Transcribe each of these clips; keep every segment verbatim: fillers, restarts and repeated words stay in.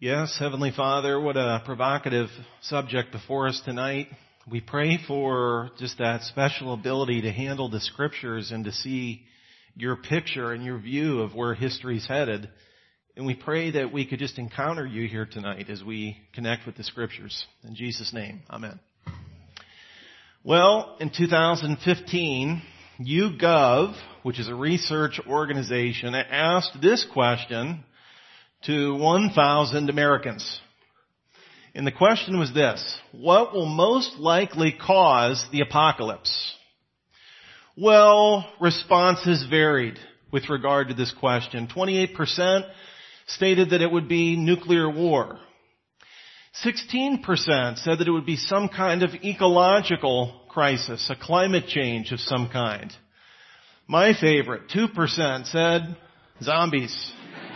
Yes, Heavenly Father, what a provocative subject before us tonight. We pray for just that special ability to handle the Scriptures and to see your picture and your view of where history's headed. And we pray that we could just encounter you here tonight as we connect with the Scriptures. In Jesus' name, amen. Well, in two thousand fifteen, YouGov, which is a research organization, asked this question to one thousand Americans. And the question was this: what will most likely cause the apocalypse? Well, responses varied with regard to this question. twenty-eight percent stated that it would be nuclear war. sixteen percent said that it would be some kind of ecological crisis, a climate change of some kind. My favorite, two percent said zombies.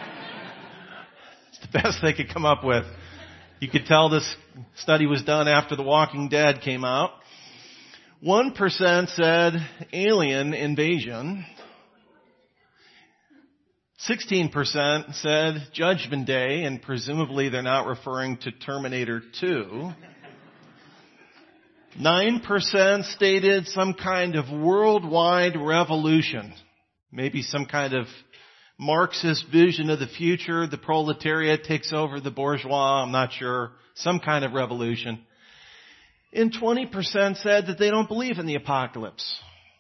It's the best they could come up with. You could tell this study was done after The Walking Dead came out. one percent said alien invasion. sixteen percent said Judgment Day, and presumably they're not referring to Terminator two. nine percent stated some kind of worldwide revolution. Maybe some kind of Marxist vision of the future. The proletariat takes over the bourgeois. I'm not sure. Some kind of revolution. And twenty percent said that they don't believe in the apocalypse.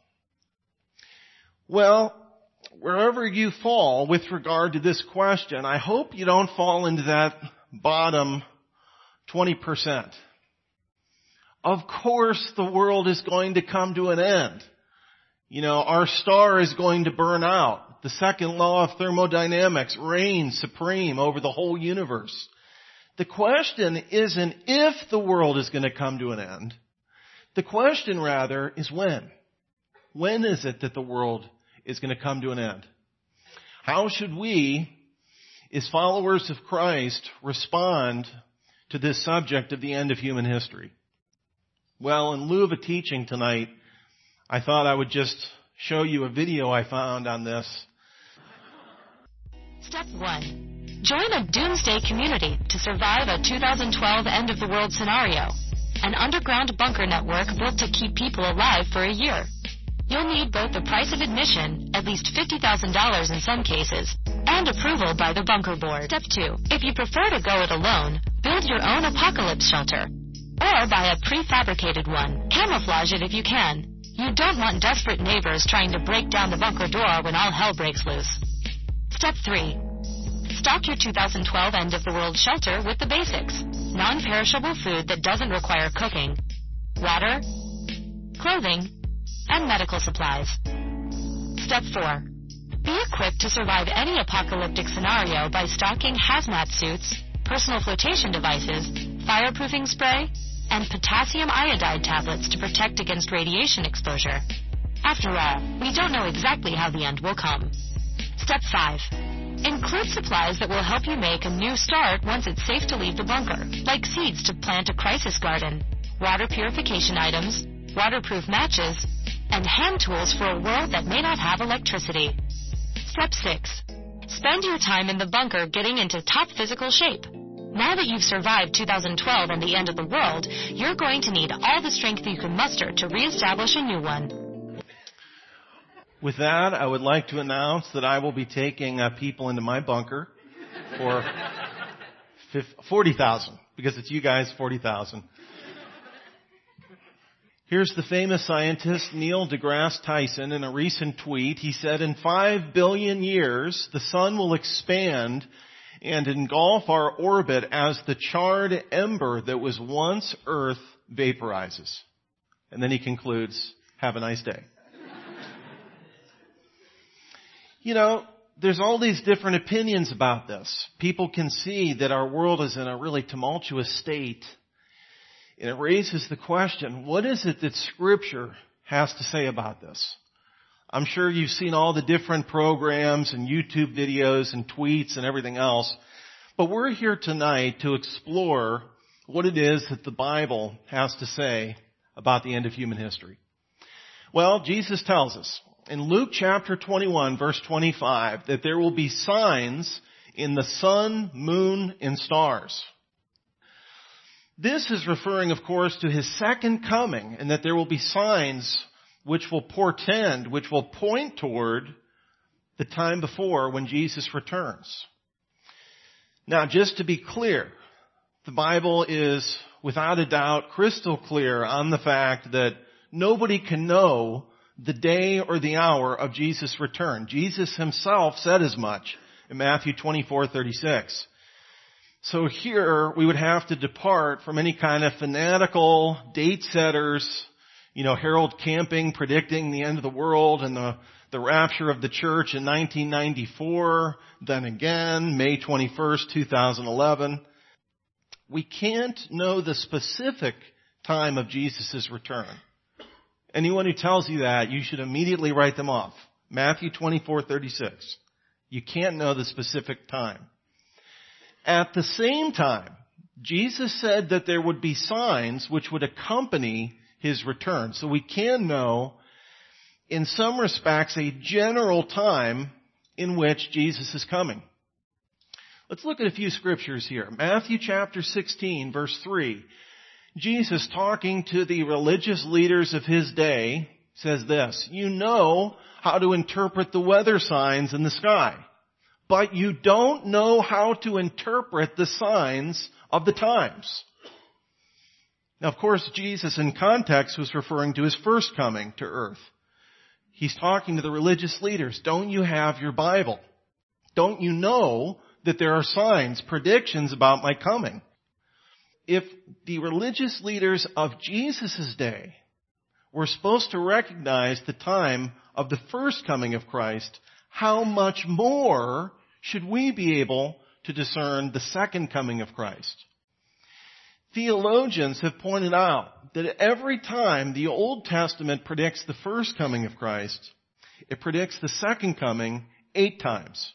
Well, wherever you fall with regard to this question, I hope you don't fall into that bottom twenty percent. Of course the world is going to come to an end. You know, our star is going to burn out. The second law of thermodynamics reigns supreme over the whole universe. The question isn't if the world is going to come to an end. The question, rather, is when. When is it that the world is going to come to an end? How should we, as followers of Christ, respond to this subject of the end of human history? Well, in lieu of a teaching tonight, I thought I would just show you a video I found on this. Step one. Join a doomsday community to survive a two thousand twelve end-of-the-world scenario. An underground bunker network built to keep people alive for a year. You'll need both the price of admission, at least fifty thousand dollars in some cases, and approval by the bunker board. Step two. If you prefer to go it alone, build your own apocalypse shelter. Or buy a prefabricated one. Camouflage it if you can. You don't want desperate neighbors trying to break down the bunker door when all hell breaks loose. Step three. Stock your two thousand twelve end-of-the-world shelter with the basics. Non-perishable food that doesn't require cooking, water, clothing, and medical supplies. Step four. Be equipped to survive any apocalyptic scenario by stocking hazmat suits, personal flotation devices, fireproofing spray, and potassium iodide tablets to protect against radiation exposure. After all, we don't know exactly how the end will come. Step five. Include supplies that will help you make a new start once it's safe to leave the bunker, like seeds to plant a crisis garden, water purification items, waterproof matches, and hand tools for a world that may not have electricity. Step six. Spend your time in the bunker getting into top physical shape. Now that you've survived two thousand twelve and the end of the world, you're going to need all the strength you can muster to reestablish a new one. With that, I would like to announce that I will be taking uh, people into my bunker for forty thousand, because it's you guys, forty thousand. Here's the famous scientist Neil deGrasse Tyson in a recent tweet. He said, in five billion years, the sun will expand and engulf our orbit as the charred ember that was once Earth vaporizes. And then he concludes, have a nice day. You know, there's all these different opinions about this. People can see that our world is in a really tumultuous state. And it raises the question, what is it that Scripture has to say about this? I'm sure you've seen all the different programs and YouTube videos and tweets and everything else. But we're here tonight to explore what it is that the Bible has to say about the end of human history. Well, Jesus tells us in Luke chapter twenty-one, verse twenty-five, that there will be signs in the sun, moon, and stars. This is referring, of course, to his second coming, and that there will be signs which will portend, which will point toward the time before when Jesus returns. Now, just to be clear, the Bible is without a doubt crystal clear on the fact that nobody can know the day or the hour of Jesus' return. Jesus himself said as much in Matthew twenty-four thirty-six. So here we would have to depart from any kind of fanatical date setters, you know, Harold Camping predicting the end of the world and the, the rapture of the church in nineteen ninety-four, then again, May twenty-first, two thousand eleven. We can't know the specific time of Jesus' return. Anyone who tells you that, you should immediately write them off. Matthew twenty-four thirty-six. You can't know the specific time. At the same time, Jesus said that there would be signs which would accompany his return. So we can know, in some respects, a general time in which Jesus is coming. Let's look at a few scriptures here. Matthew chapter sixteen, verse three. Jesus, talking to the religious leaders of his day, says this, "You know how to interpret the weather signs in the sky, but you don't know how to interpret the signs of the times." Now, of course, Jesus in context was referring to his first coming to earth. He's talking to the religious leaders. Don't you have your Bible? Don't you know that there are signs, predictions about my coming? If the religious leaders of Jesus' day were supposed to recognize the time of the first coming of Christ, how much more should we be able to discern the second coming of Christ? Theologians have pointed out that every time the Old Testament predicts the first coming of Christ, it predicts the second coming eight times.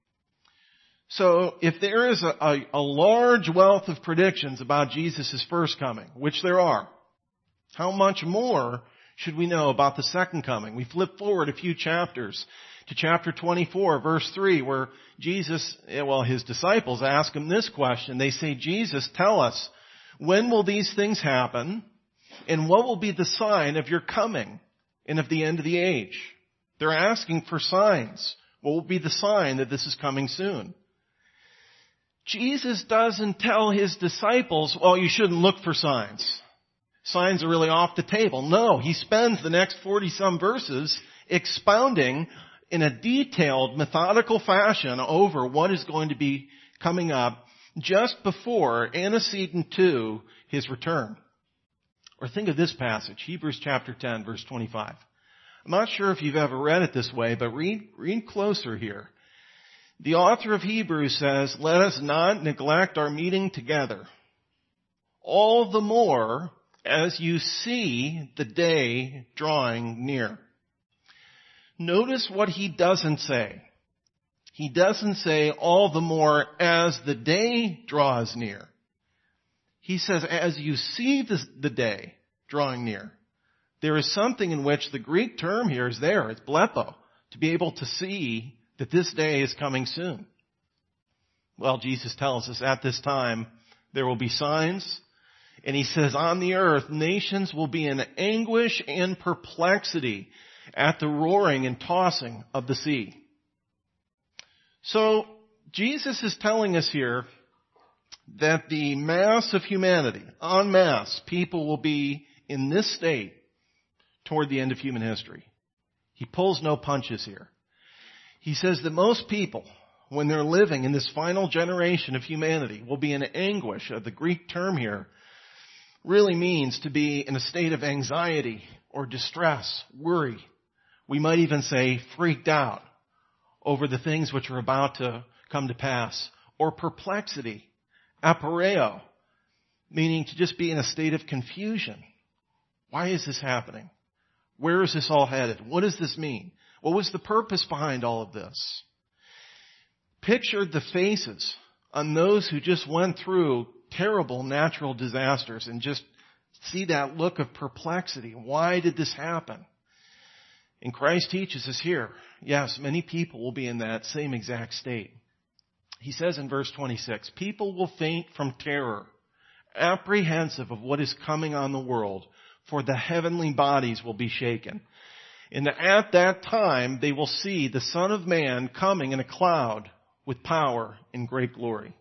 So if there is a, a, a large wealth of predictions about Jesus' first coming, which there are, how much more should we know about the second coming? We flip forward a few chapters to chapter twenty-four, verse three, where Jesus, well, his disciples ask him this question. They say, "Jesus, tell us, when will these things happen? And what will be the sign of your coming and of the end of the age?" They're asking for signs. What will be the sign that this is coming soon? Jesus doesn't tell his disciples, well, you shouldn't look for signs. Signs are really off the table. No, he spends the next forty-some verses expounding in a detailed, methodical fashion over what is going to be coming up just before, antecedent to, his return. Or think of this passage, Hebrews chapter ten, verse twenty-five. I'm not sure if you've ever read it this way, but read, read closer here. The author of Hebrews says, "Let us not neglect our meeting together, all the more as you see the day drawing near." Notice what he doesn't say. He doesn't say, all the more as the day draws near. He says, as you see the, the day drawing near. There is something in which the Greek term here is there. It's blepo, to be able to see that this day is coming soon. Well, Jesus tells us at this time there will be signs. And he says, on the earth, nations will be in anguish and perplexity at the roaring and tossing of the sea. So, Jesus is telling us here that the mass of humanity, en masse, people will be in this state toward the end of human history. He pulls no punches here. He says that most people, when they're living in this final generation of humanity, will be in anguish. The Greek term here really means to be in a state of anxiety or distress, worry. We might even say freaked out over the things which are about to come to pass, or perplexity, aporeo, meaning to just be in a state of confusion. Why is this happening? Where is this all headed? What does this mean? What was the purpose behind all of this? Picture the faces on those who just went through terrible natural disasters and just see that look of perplexity. Why did this happen? And Christ teaches us here, yes, many people will be in that same exact state. He says in verse twenty-six, people will faint from terror, apprehensive of what is coming on the world, for the heavenly bodies will be shaken. And at that time they will see the Son of Man coming in a cloud with power and great glory.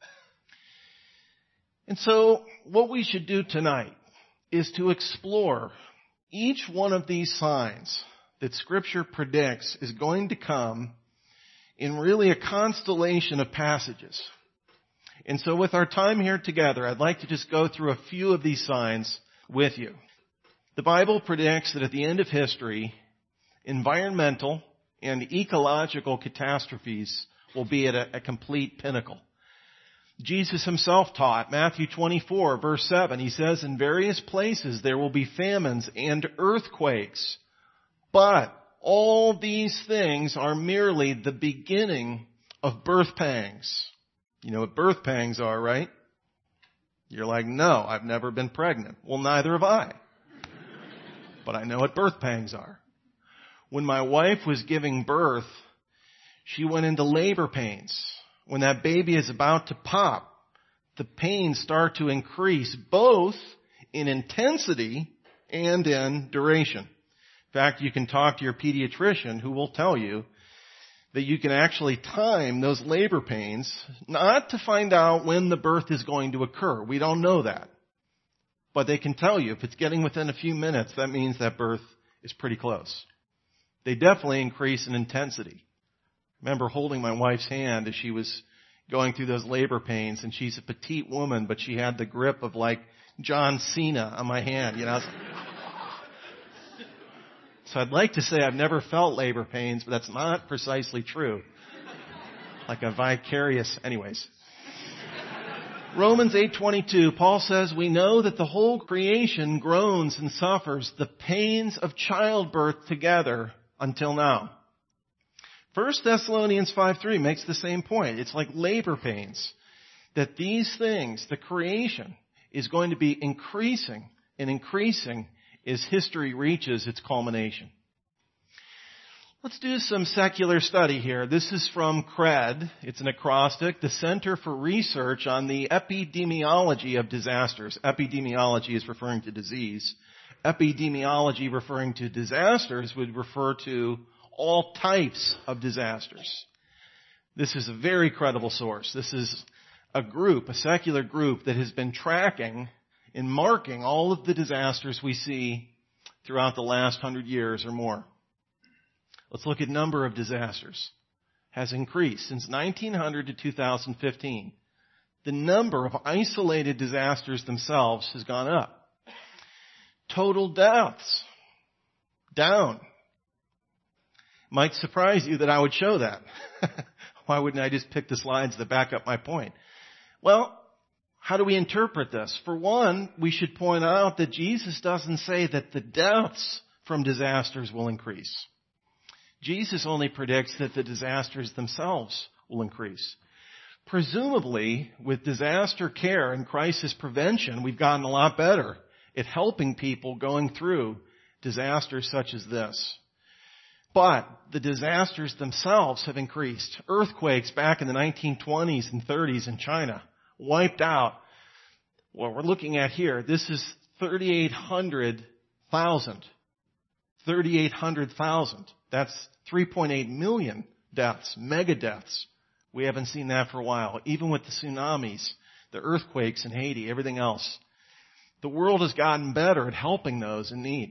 And so what we should do tonight is to explore each one of these signs that Scripture predicts is going to come in really a constellation of passages. And so with our time here together, I'd like to just go through a few of these signs with you. The Bible predicts that at the end of history, environmental and ecological catastrophes will be at a, a complete pinnacle. Jesus himself taught, Matthew twenty-four, verse seven, he says, in various places there will be famines and earthquakes, but all these things are merely the beginning of birth pangs. You know what birth pangs are, right? You're like, no, I've never been pregnant. Well, neither have I. But I know what birth pangs are. When my wife was giving birth, she went into labor pains. When that baby is about to pop, the pains start to increase both in intensity and in duration. In fact, you can talk to your pediatrician who will tell you that you can actually time those labor pains, not to find out when the birth is going to occur. We don't know that. But they can tell you if it's getting within a few minutes, that means that birth is pretty close. They definitely increase in intensity. I remember holding my wife's hand as she was going through those labor pains, and she's a petite woman, but she had the grip of like John Cena on my hand, you know. So I'd like to say I've never felt labor pains, but that's not precisely true. Like a vicarious, anyways. Romans eight twenty-two, Paul says, we know that the whole creation groans and suffers the pains of childbirth together until now. First Thessalonians five three makes the same point. It's like labor pains. That these things, the creation, is going to be increasing and increasing as history reaches its culmination. Let's do some secular study here. This is from CRED. It's an acrostic, the Center for Research on the Epidemiology of Disasters. Epidemiology is referring to disease. Epidemiology referring to disasters would refer to all types of disasters. This is a very credible source. This is a group, a secular group that has been tracking and marking all of the disasters we see throughout the last hundred years or more. Let's look at number of disasters. Has increased since nineteen hundred to two thousand fifteen. The number of isolated disasters themselves has gone up. Total deaths, down. Might surprise you that I would show that. Why wouldn't I just pick the slides that back up my point? Well, how do we interpret this? For one, we should point out that Jesus doesn't say that the deaths from disasters will increase. Jesus only predicts that the disasters themselves will increase. Presumably, with disaster care and crisis prevention, we've gotten a lot better at helping people going through disasters such as this. But the disasters themselves have increased. Earthquakes back in the nineteen twenties and thirties in China wiped out what we're looking at here. This is thirty-eight hundred thousand. thirty-eight hundred thousand. That's three point eight million deaths, mega deaths. We haven't seen that for a while. Even with the tsunamis, the earthquakes in Haiti, everything else. The world has gotten better at helping those in need.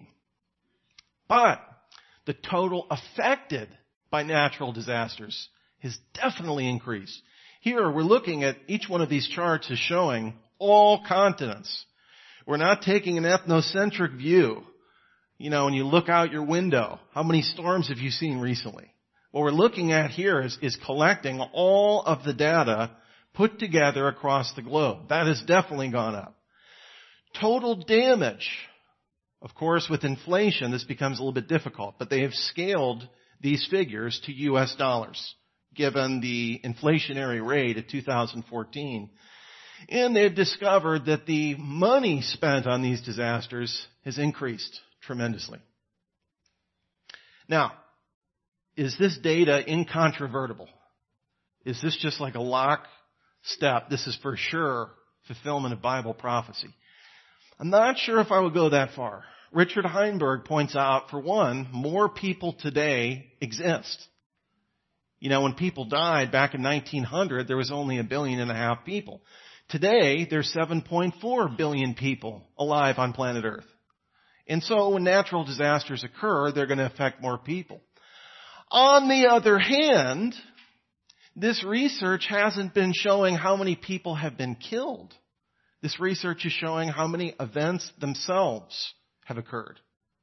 But the total affected by natural disasters has definitely increased. Here we're looking at each one of these charts is showing all continents. We're not taking an ethnocentric view. You know, when you look out your window, how many storms have you seen recently? What we're looking at here is, is collecting all of the data put together across the globe. That has definitely gone up. Total damage. Of course, with inflation, this becomes a little bit difficult, but they have scaled these figures to U S dollars, given the inflationary rate of two thousand fourteen. And they've discovered that the money spent on these disasters has increased tremendously. Now, is this data incontrovertible? Is this just like a lockstep? This is for sure fulfillment of Bible prophecy. I'm not sure if I would go that far. Richard Heinberg points out, for one, more people today exist. You know, when people died back in nineteen hundred, there was only a billion and a half people. Today, there's seven point four billion people alive on planet Earth. And so when natural disasters occur, they're going to affect more people. On the other hand, this research hasn't been showing how many people have been killed. This research is showing how many events themselves have occurred.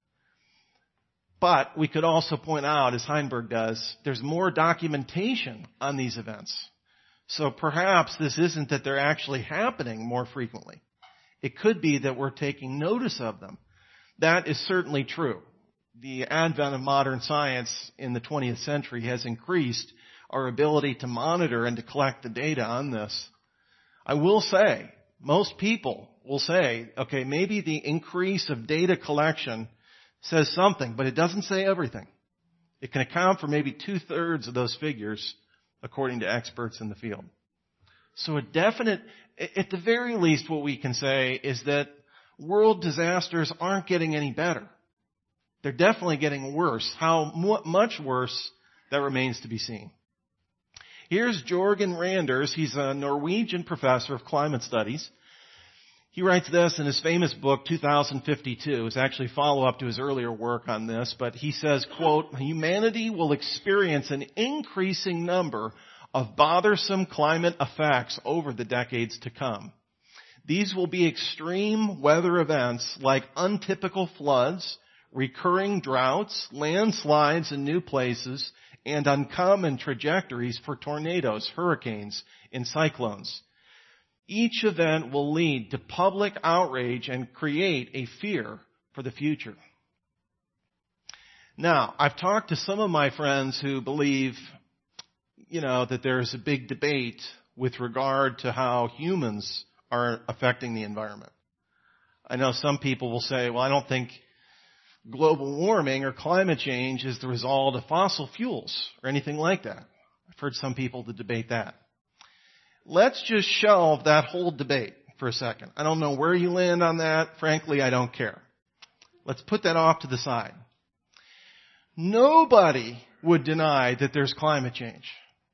But we could also point out, as Heinberg does, there's more documentation on these events. So perhaps this isn't that they're actually happening more frequently. It could be that we're taking notice of them. That is certainly true. The advent of modern science in the twentieth century has increased our ability to monitor and to collect the data on this. I will say, most people will say, okay, maybe the increase of data collection says something, but it doesn't say everything. It can account for maybe two-thirds of those figures, according to experts in the field. So a definite, at the very least, what we can say is that world disasters aren't getting any better. They're definitely getting worse. How much worse, that remains to be seen. Here's Jorgen Randers. He's a Norwegian professor of climate studies. He writes this in his famous book, two thousand fifty-two. It's actually a follow-up to his earlier work on this, but he says, quote, humanity will experience an increasing number of bothersome climate effects over the decades to come. These will be extreme weather events like untypical floods, recurring droughts, landslides in new places, and uncommon trajectories for tornadoes, hurricanes, and cyclones. Each event will lead to public outrage and create a fear for the future. Now, I've talked to some of my friends who believe, you know, that there's a big debate with regard to how humans are affecting the environment. I know some people will say, well, I don't think global warming or climate change is the result of fossil fuels or anything like that. I've heard some people to debate that. Let's just shelve that whole debate for a second. I don't know where you land on that. Frankly, I don't care. Let's put that off to the side. Nobody would deny that there's climate change.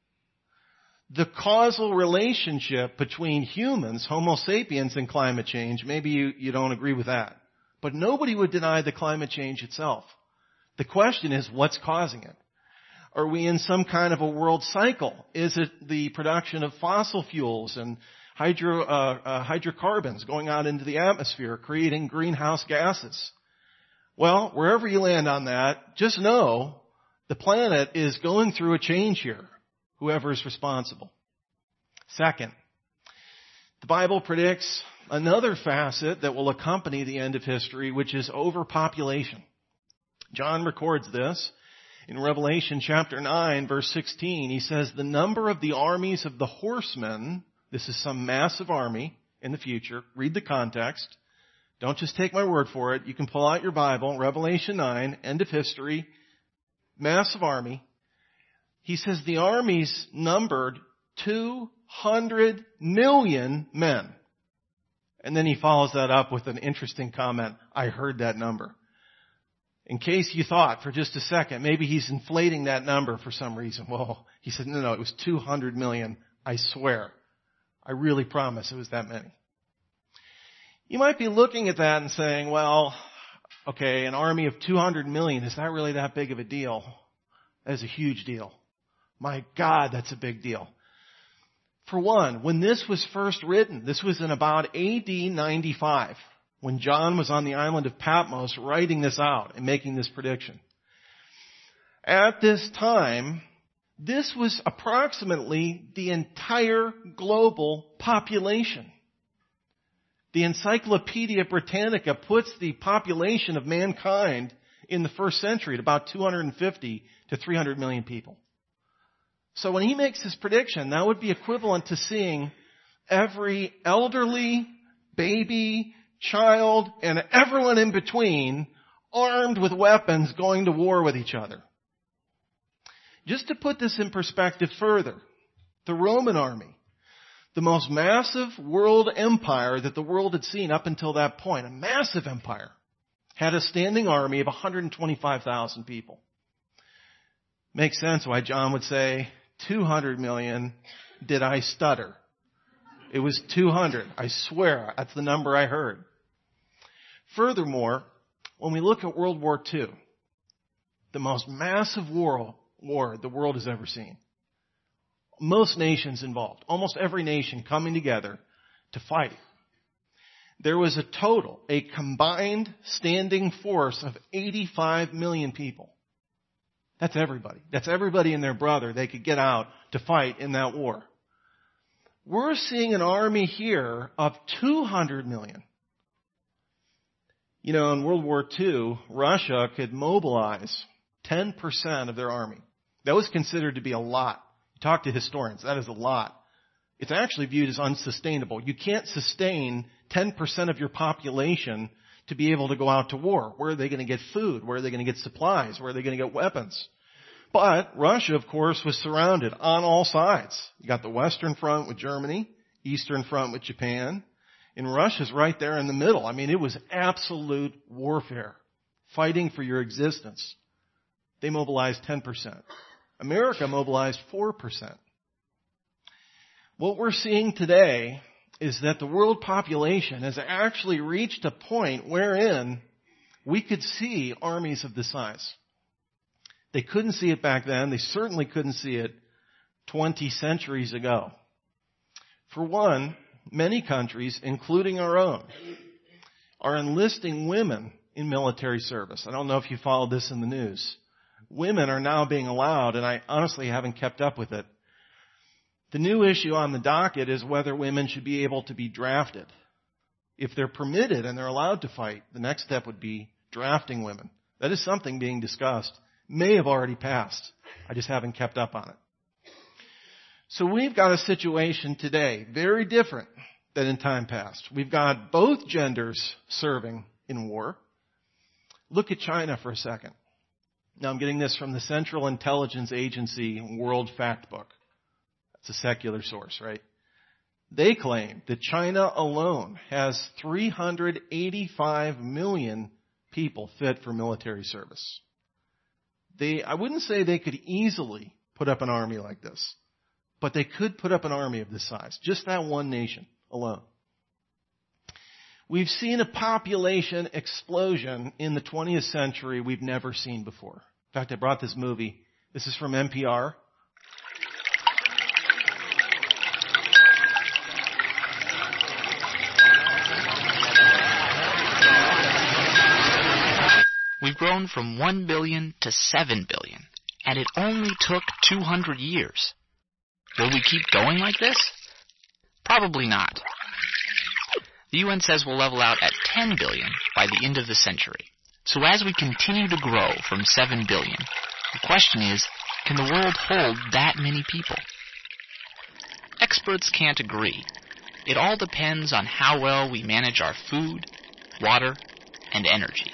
The causal relationship between humans, Homo sapiens, and climate change, maybe you, you don't agree with that. But nobody would deny the climate change itself. The question is, what's causing it? Are we in some kind of a world cycle? Is it the production of fossil fuels and hydro, uh, uh, hydrocarbons going out into the atmosphere, creating greenhouse gases? Well, wherever you land on that, just know the planet is going through a change here, whoever is responsible. Second, the Bible predicts another facet that will accompany the end of history, which is overpopulation. John records this. In Revelation chapter nine, verse sixteen, he says, the number of the armies of the horsemen, this is some massive army in the future. Read the context. Don't just take my word for it. You can pull out your Bible. Revelation nine, end of history, massive army. He says the armies numbered two hundred million men. And then he follows that up with an interesting comment. I heard that number. In case you thought for just a second, maybe he's inflating that number for some reason. Well, he said, no, no, it was two hundred million. I swear. I really promise it was that many. You might be looking at that and saying, well, okay, an army of two hundred million, is that really that big of a deal? That is a huge deal. My God, that's a big deal. For one, when this was first written, this was in about A D ninety-five. When John was on the island of Patmos writing this out and making this prediction. At this time, this was approximately the entire global population. The Encyclopedia Britannica puts the population of mankind in the first century at about two hundred fifty to three hundred million people. So when he makes this prediction, that would be equivalent to seeing every elderly, baby, child, and everyone in between armed with weapons going to war with each other. Just to put this in perspective further, The Roman army, the most massive world empire that the world had seen up until that point, a massive empire, had a standing army of one hundred twenty-five thousand people. Makes sense why John would say, two hundred million, did I stutter? It was two hundred. I swear, that's the number I heard. Furthermore, when we look at World War Two, the most massive war, war the world has ever seen. Most nations involved, almost every nation coming together to fight. There was a total, a combined standing force of eighty-five million people. That's everybody. That's everybody and their brother. They could get out to fight in that war. We're seeing an army here of two hundred million. You know, in World War Two, Russia could mobilize ten percent of their army. That was considered to be a lot. Talk to historians. That is a lot. It's actually viewed as unsustainable. You can't sustain ten percent of your population to be able to go out to war. Where are they going to get food? Where are they going to get supplies? Where are they going to get weapons? But Russia, of course, was surrounded on all sides. You got the Western Front with Germany, Eastern Front with Japan, and Russia's right there in the middle. I mean, it was absolute warfare, fighting for your existence. They mobilized ten percent. America mobilized four percent. What we're seeing today is that the world population has actually reached a point wherein we could see armies of this size. They couldn't see it back then. They certainly couldn't see it twenty centuries ago. For one, many countries, including our own, are enlisting women in military service. I don't know if you followed this in the news. Women are now being allowed, and I honestly haven't kept up with it. The new issue on the docket is whether women should be able to be drafted. If they're permitted and they're allowed to fight, the next step would be drafting women. That is something being discussed. May have already passed. I just haven't kept up on it. So we've got a situation today very different than in time past. We've got both genders serving in war. Look at China for a second. Now I'm getting this from the Central Intelligence Agency World Factbook. It's a secular source, right? They claim that China alone has three hundred eighty-five million people fit for military service. They, I wouldn't say they could easily put up an army like this, but they could put up an army of this size, just that one nation alone. We've seen a population explosion in the twentieth century we've never seen before. In fact, I brought this movie. This is from N P R. We've grown from one billion to seven billion, and it only took two hundred years. Will we keep going like this? Probably not. The U N says we'll level out at ten billion by the end of the century. So as we continue to grow from seven billion, the question is, can the world hold that many people? Experts can't agree. It all depends on how well we manage our food, water, and energy.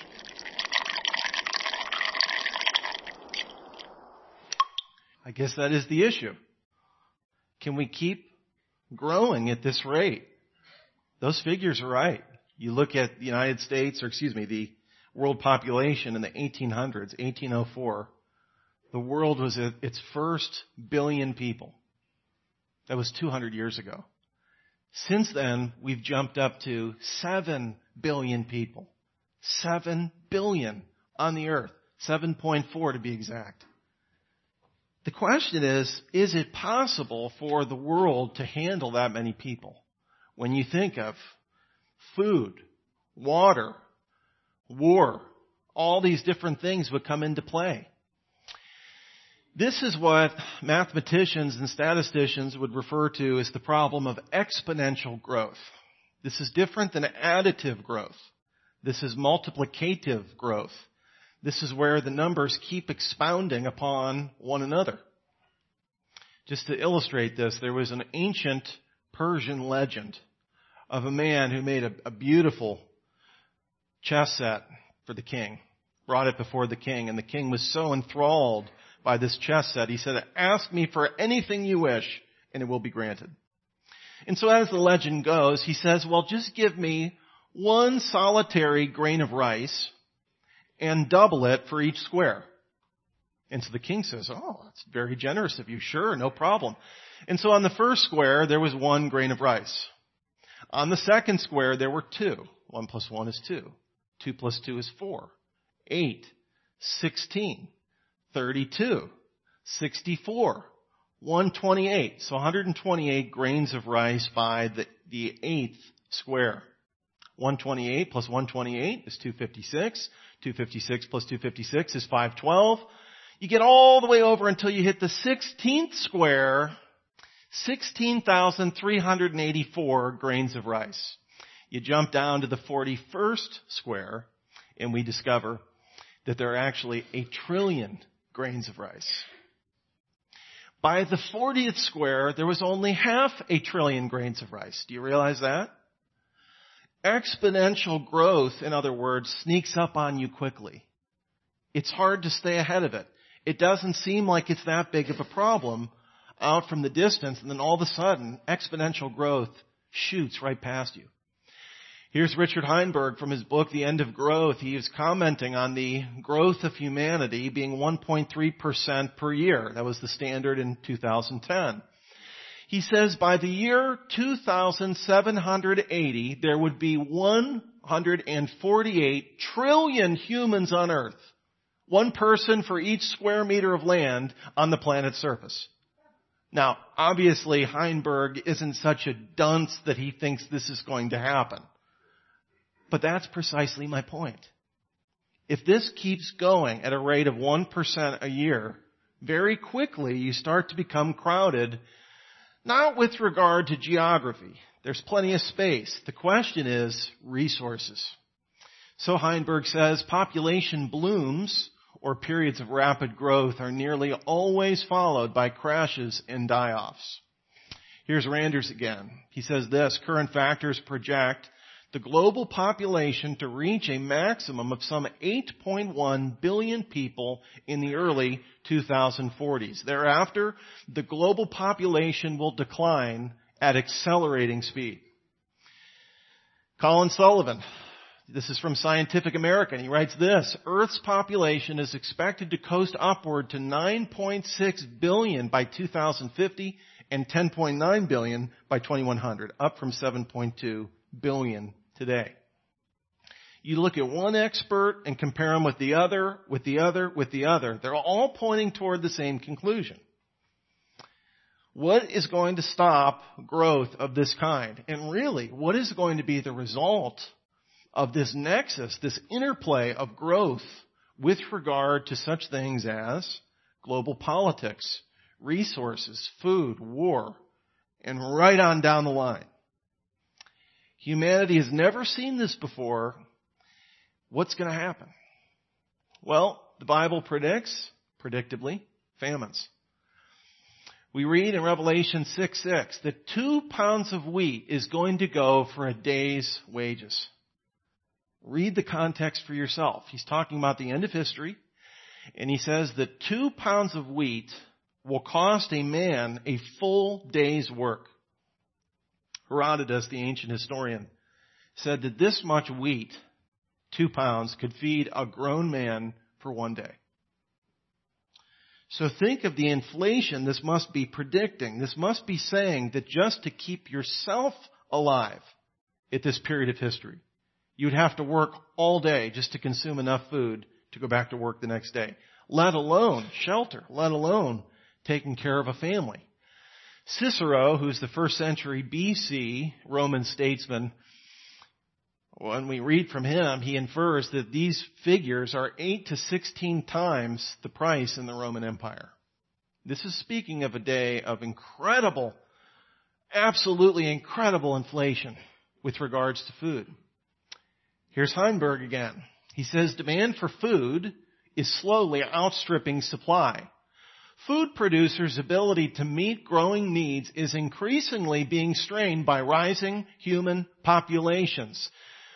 I guess that is the issue. Can we keep growing at this rate? Those figures are right. You look at the United States, or excuse me, the world population in the eighteen hundreds, eighteen oh four, the world was at its first billion people. That was two hundred years ago. Since then, we've jumped up to seven billion people. seven billion on the earth. seven point four to be exact. The question is, is it possible for the world to handle that many people? When you think of food, water, war, all these different things would come into play. This is what mathematicians and statisticians would refer to as the problem of exponential growth. This is different than additive growth. This is multiplicative growth. This is where the numbers keep expounding upon one another. Just to illustrate this, there was an ancient Persian legend of a man who made a, a beautiful chess set for the king, brought it before the king, and the king was so enthralled by this chess set, he said, "Ask me for anything you wish, and it will be granted. And so as the legend goes, he says, well, just give me one solitary grain of rice and double it for each square. And so the king says, oh, that's very generous of you. Sure, no problem. And so on the first square, there was one grain of rice. On the second square, there were two. One plus one is two. Two plus two is four. Eight. Sixteen. Thirty-two. Sixty-four. one hundred twenty-eight. So one hundred twenty-eight grains of rice by the, the eighth square. one hundred twenty-eight plus one hundred twenty-eight is two hundred fifty-six. two hundred fifty-six plus two hundred fifty-six is five hundred twelve. You get all the way over until you hit the sixteenth square, sixteen thousand three hundred eighty-four grains of rice. You jump down to the forty-first square, and we discover that there are actually a trillion grains of rice. By the fortieth square, there was only half a trillion grains of rice. Do you realize that? Exponential growth, in other words, sneaks up on you quickly. It's hard to stay ahead of it. It doesn't seem like it's that big of a problem out from the distance, and then all of a sudden, exponential growth shoots right past you. Here's Richard Heinberg from his book, The End of Growth. He is commenting on the growth of humanity being one point three percent per year. That was the standard in two thousand ten. He says by the year two thousand seven hundred eighty, there would be one hundred forty-eight trillion humans on Earth. One person for each square meter of land on the planet's surface. Now, obviously, Heinberg isn't such a dunce that he thinks this is going to happen. But that's precisely my point. If this keeps going at a rate of one percent a year, very quickly you start to become crowded, not with regard to geography. There's plenty of space. The question is resources. So Heinberg says population blooms or periods of rapid growth are nearly always followed by crashes and die-offs. Here's Randers again. He says this, current factors project the global population to reach a maximum of some eight point one billion people in the early twenty forties. Thereafter, the global population will decline at accelerating speed. Colin Sullivan, this is from Scientific American. He writes this, Earth's population is expected to coast upward to nine point six billion by two thousand fifty and ten point nine billion by twenty-one hundred, up from seven point two billion today. You look at one expert and compare them with the other, with the other, with the other. They're all pointing toward the same conclusion. What is going to stop growth of this kind? And really, what is going to be the result of this nexus, this interplay of growth with regard to such things as global politics, resources, food, war, and right on down the line? Humanity has never seen this before. What's going to happen? Well, the Bible predicts, predictably, famines. We read in Revelation six six that two pounds of wheat is going to go for a day's wages. Read the context for yourself. He's talking about the end of history, and he says that two pounds of wheat will cost a man a full day's work. Herodotus, the ancient historian, said that this much wheat, two pounds, could feed a grown man for one day. So think of the inflation this must be predicting. This must be saying that just to keep yourself alive at this period of history, you'd have to work all day just to consume enough food to go back to work the next day, let alone shelter, let alone taking care of a family. Cicero, who's the first century B C Roman statesman, when we read from him, he infers that these figures are eight to sixteen times the price in the Roman Empire. This is speaking of a day of incredible, absolutely incredible inflation with regards to food. Here's Heinberg again. He says demand for food is slowly outstripping supply. Food producers' ability to meet growing needs is increasingly being strained by rising human populations.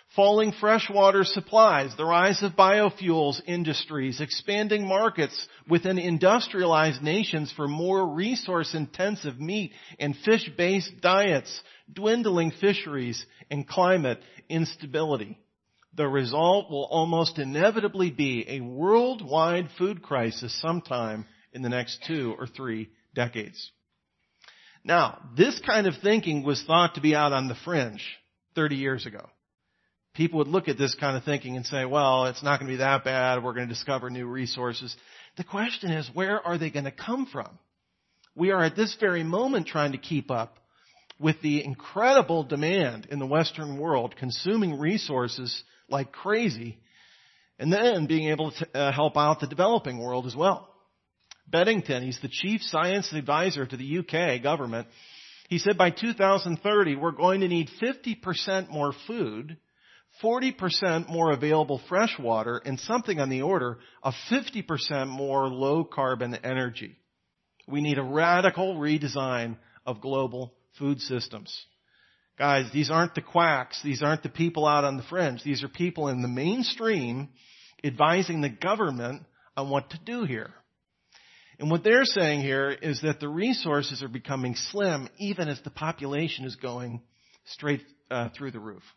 Falling freshwater supplies, the rise of biofuels industries, expanding markets within industrialized nations for more resource-intensive meat and fish-based diets, dwindling fisheries, and climate instability. The result will almost inevitably be a worldwide food crisis sometime in the next two or three decades. Now, this kind of thinking was thought to be out on the fringe thirty years ago. People would look at this kind of thinking and say, well, it's not going to be that bad. We're going to discover new resources. The question is, where are they going to come from? We are at this very moment trying to keep up with the incredible demand in the Western world, consuming resources like crazy, and then being able to uh, help out the developing world as well. Beddington, he's the chief science advisor to the U K government. He said by two thousand thirty, we're going to need fifty percent more food, forty percent more available fresh water, and something on the order of fifty percent more low-carbon energy. We need a radical redesign of global food systems. Guys, these aren't the quacks. These aren't the people out on the fringe. These are people in the mainstream advising the government on what to do here. And what they're saying here is that the resources are becoming slim even as the population is going straight uh, through the roof.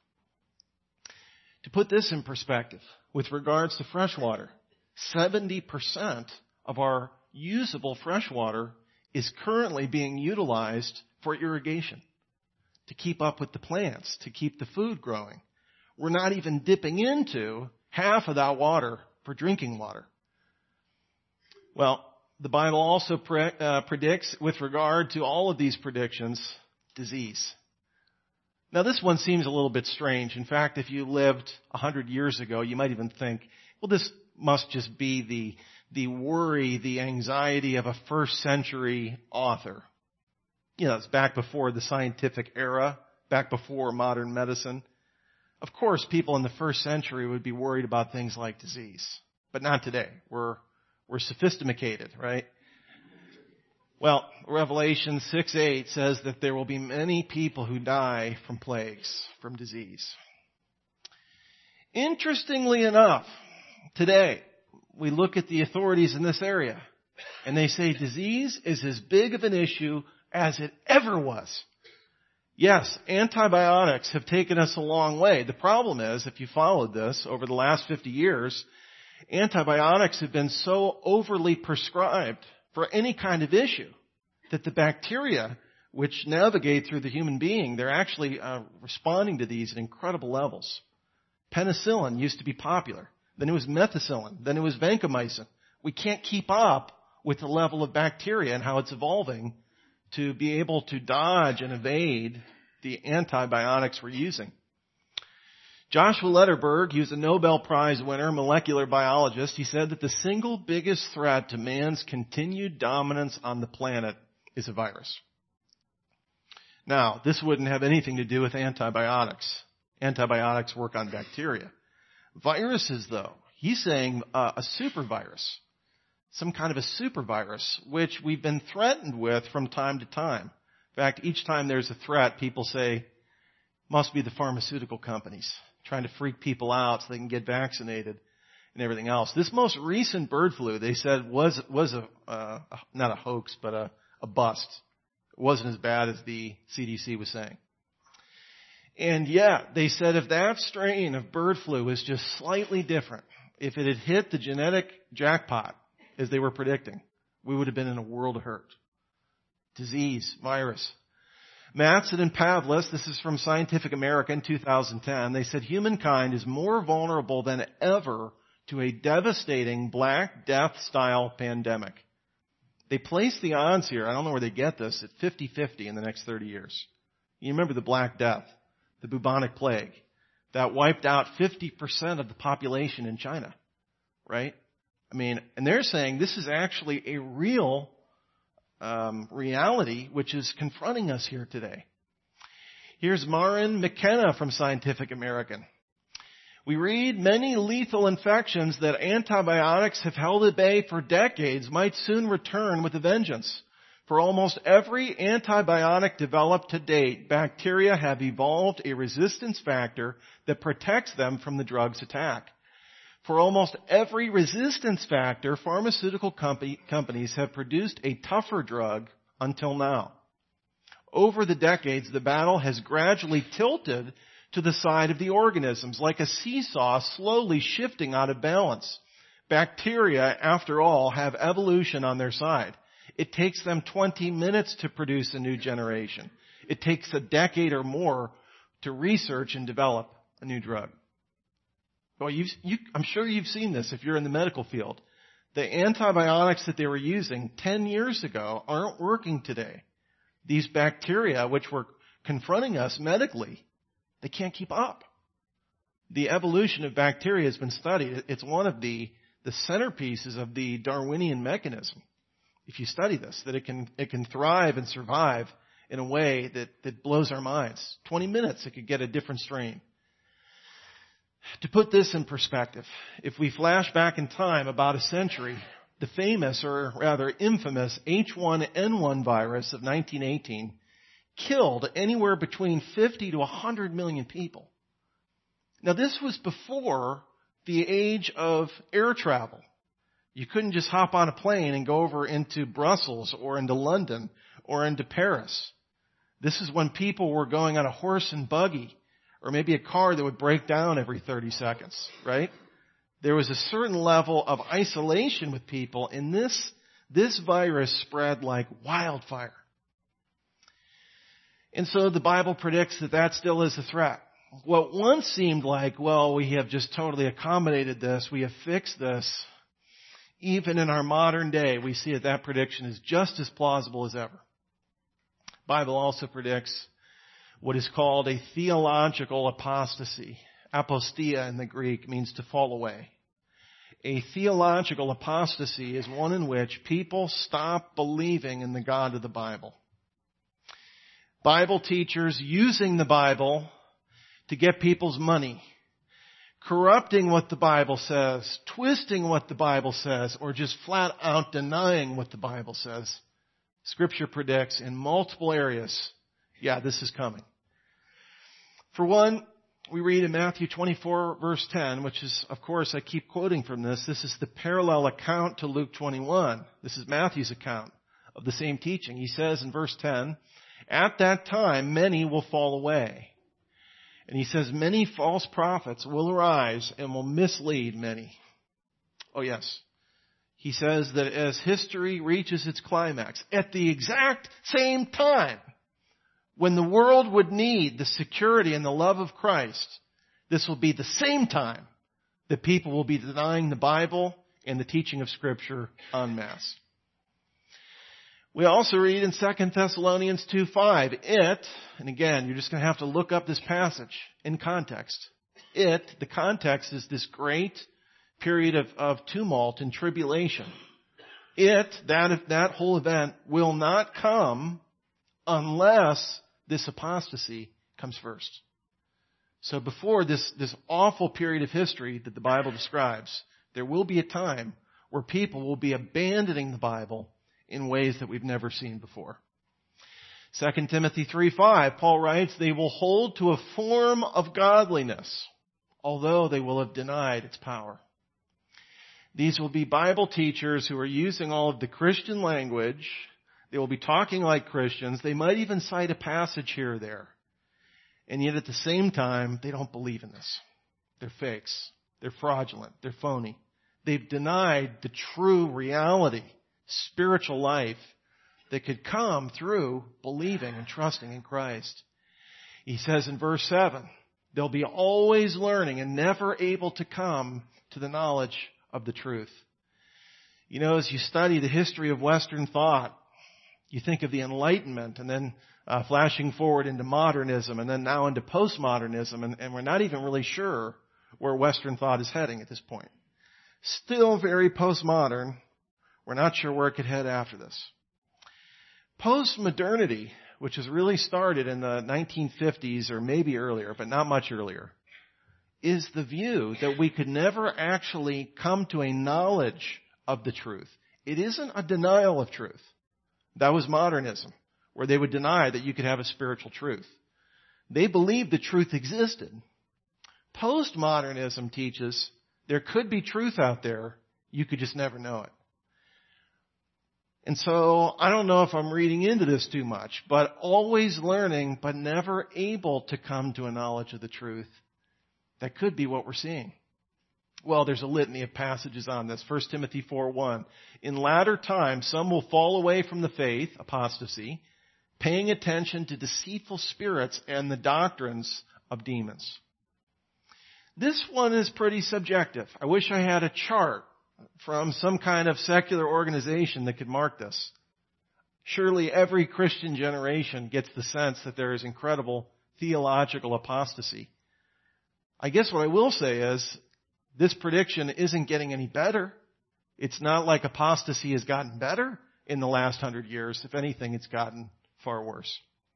To put this in perspective, with regards to freshwater, seventy percent of our usable freshwater is currently being utilized for irrigation, to keep up with the plants, to keep the food growing. We're not even dipping into half of that water for drinking water. Well, the Bible also pre- uh, predicts, with regard to all of these predictions, disease. Now, this one seems a little bit strange. In fact, if you lived a hundred years ago, you might even think, well, this must just be the, the worry, the anxiety of a first century author. You know, it's back before the scientific era, back before modern medicine. Of course, people in the first century would be worried about things like disease, but not today. We're, we're sophisticated, right? Well, Revelation six eight says that there will be many people who die from plagues, from disease. Interestingly enough, today, we look at the authorities in this area, and they say disease is as big of an issue as it ever was. Yes, antibiotics have taken us a long way. The problem is, if you followed this over the last fifty years, antibiotics have been so overly prescribed for any kind of issue that the bacteria which navigate through the human being, they're actually uh, responding to these at incredible levels. Penicillin used to be popular. Then it was methicillin. Then it was vancomycin. We can't keep up with the level of bacteria and how it's evolving to be able to dodge and evade the antibiotics we're using. Joshua Lederberg, he was a Nobel Prize winner, molecular biologist. He said that the single biggest threat to man's continued dominance on the planet is a virus. Now, this wouldn't have anything to do with antibiotics. Antibiotics work on bacteria. Viruses, though, he's saying uh, a super virus, some kind of a super virus, which we've been threatened with from time to time. In fact, each time there's a threat, people say, must be the pharmaceutical companies trying to freak people out so they can get vaccinated and everything else. This most recent bird flu, they said, was was a uh, not a hoax, but a, a bust. It wasn't as bad as the C D C was saying. And yet, they said if that strain of bird flu was just slightly different, if it had hit the genetic jackpot, as they were predicting, we would have been in a world of hurt. Disease, virus. Mattson and Pavlis, this is from Scientific American, two thousand ten, they said humankind is more vulnerable than ever to a devastating Black Death-style pandemic. They place the odds here, I don't know where they get this, at fifty-fifty in the next thirty years. You remember the Black Death, the bubonic plague, that wiped out fifty percent of the population in China, right? I mean, and they're saying this is actually a real um, reality which is confronting us here today. Here's Marin McKenna from Scientific American. We read many lethal infections that antibiotics have held at bay for decades might soon return with a vengeance. For almost every antibiotic developed to date, bacteria have evolved a resistance factor that protects them from the drug's attack. For almost every resistance factor, pharmaceutical company, companies have produced a tougher drug until now. Over the decades, the battle has gradually tilted to the side of the organisms, like a seesaw slowly shifting out of balance. Bacteria, after all, have evolution on their side. It takes them twenty minutes to produce a new generation. It takes a decade or more to research and develop a new drug. Well, you've, you, I'm sure you've seen this if you're in the medical field. The antibiotics that they were using ten years ago aren't working today. These bacteria, which were confronting us medically, they can't keep up. The evolution of bacteria has been studied. It's one of the, the centerpieces of the Darwinian mechanism. If you study this, that it can, it can thrive and survive in a way that, that blows our minds. twenty minutes, it could get a different strain. To put this in perspective, if we flash back in time about a century, the famous, or rather infamous, H one N one virus of nineteen eighteen killed anywhere between fifty to one hundred million people. Now, this was before the age of air travel. You couldn't just hop on a plane and go over into Brussels or into London or into Paris. This is when people were going on a horse and buggy, or maybe a car that would break down every thirty seconds, right? There was a certain level of isolation with people, and this, this virus spread like wildfire. And so the Bible predicts that that still is a threat. What once seemed like, well, we have just totally accommodated this, we have fixed this, even in our modern day, we see that that prediction is just as plausible as ever. The Bible also predicts what is called a theological apostasy. Apostia in the Greek means to fall away. A theological apostasy is one in which people stop believing in the God of the Bible. Bible teachers using the Bible to get people's money, corrupting what the Bible says, twisting what the Bible says, or just flat out denying what the Bible says. Scripture predicts in multiple areas, yeah, this is coming. For one, we read in Matthew twenty-four, verse ten, which is, of course, I keep quoting from this. This is the parallel account to Luke twenty-one. This is Matthew's account of the same teaching. He says in verse ten, "At that time, many will fall away." And he says, many false prophets will arise and will mislead many. Oh, yes. He says that as history reaches its climax, at the exact same time, when the world would need the security and the love of Christ, this will be the same time that people will be denying the Bible and the teaching of Scripture en masse. We also read in Second Thessalonians two five, it, and again, you're just going to have to look up this passage in context. It, the context is this great period of, of tumult and tribulation. It, that, that whole event, will not come unless this apostasy comes first. So before this, this awful period of history that the Bible describes, there will be a time where people will be abandoning the Bible in ways that we've never seen before. Second Timothy three five, Paul writes, they will hold to a form of godliness, although they will have denied its power. These will be Bible teachers who are using all of the Christian language. They will be talking like Christians. They might even cite a passage here or there. And yet at the same time, they don't believe in this. They're fakes. They're fraudulent. They're phony. They've denied the true reality, spiritual life that could come through believing and trusting in Christ. He says in verse seven, they'll be always learning and never able to come to the knowledge of the truth. You know, as you study the history of Western thought, you think of the Enlightenment and then uh, flashing forward into modernism and then now into postmodernism, and, and we're not even really sure where Western thought is heading at this point. Still very postmodern. We're not sure where it could head after this. Postmodernity, which has really started in the nineteen fifties or maybe earlier, but not much earlier, is the view that we could never actually come to a knowledge of the truth. It isn't a denial of truth. That was modernism, where they would deny that you could have a spiritual truth. They believed the truth existed. Postmodernism teaches there could be truth out there, you could just never know it. And so, I don't know if I'm reading into this too much, but always learning, but never able to come to a knowledge of the truth. That could be what we're seeing. Well, there's a litany of passages on this. First Timothy four one. In latter times, some will fall away from the faith, apostasy, paying attention to deceitful spirits and the doctrines of demons. This one is pretty subjective. I wish I had a chart from some kind of secular organization that could mark this. Surely every Christian generation gets the sense that there is incredible theological apostasy. I guess what I will say is, this prediction isn't getting any better. It's not like apostasy has gotten better in the last hundred years. If anything, it's gotten far worse.